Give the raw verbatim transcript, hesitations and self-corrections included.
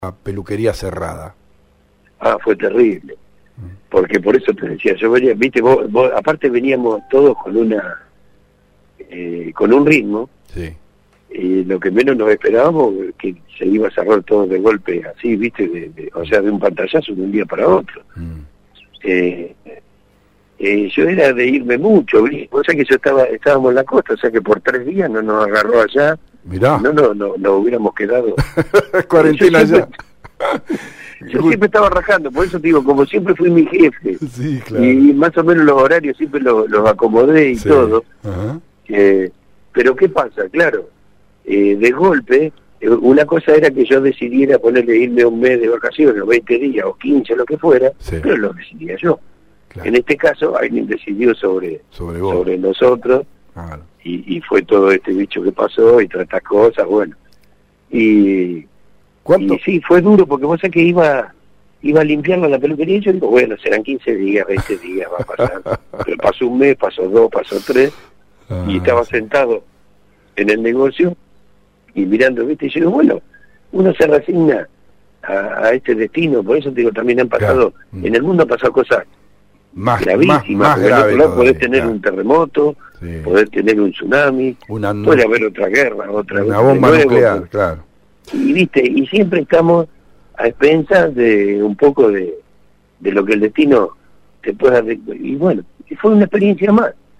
a peluquería cerrada. Ah, fue terrible. Porque por eso te decía, yo venía, viste, vos, vos aparte veníamos todos con una, eh, con un ritmo, Sí. y lo que menos nos esperábamos que se iba a cerrar todo de golpe, así, viste, de, de, o sea, de un pantallazo de un día para otro. Mm. Eh, eh, yo era de irme mucho, ¿viste? O sea que yo estaba, estábamos en la costa, o sea que por tres días no nos agarró allá. Mirá. No, no, no, nos hubiéramos quedado. Cuarentena yo siempre, ya. yo siempre estaba rajando, por eso te digo, como siempre fui mi jefe, Sí, claro. y más o menos los horarios siempre los, los acomodé y Sí. todo. Ajá. Eh, pero ¿qué pasa? Claro, eh, de golpe, eh, una cosa era que yo decidiera ponerle irme un mes de vacaciones, o veinte días, o quince, lo que fuera, Sí. pero lo decidía yo. Claro. En este caso, alguien decidió sobre, Sobre vos. sobre nosotros, Claro. y, y fue todo este bicho que pasó, y todas estas cosas, bueno. Y, ¿Cuánto? y sí, fue duro, porque vos sabés que iba... iba a limpiarlo en la peluquería, y yo digo, bueno, serán quince días, veinte días, va a pasar. Pero pasó un mes, pasó dos, pasó tres, Ah, y estaba sí. sentado en el negocio y mirando, ¿viste? Y yo digo, bueno, uno se resigna a, a este destino, por eso te digo, también han pasado, Claro. en el mundo han pasado cosas Más, más, gravísimas, más porque al grave otro lado podés todavía, tener claro. un terremoto, Sí. podés tener un tsunami, Una, puede haber otra guerra, otra una de bomba nuevo, nuclear, pues. claro. Y viste, y siempre estamos a expensas de un poco de, de lo que el destino te pueda... Y bueno, fue una experiencia más.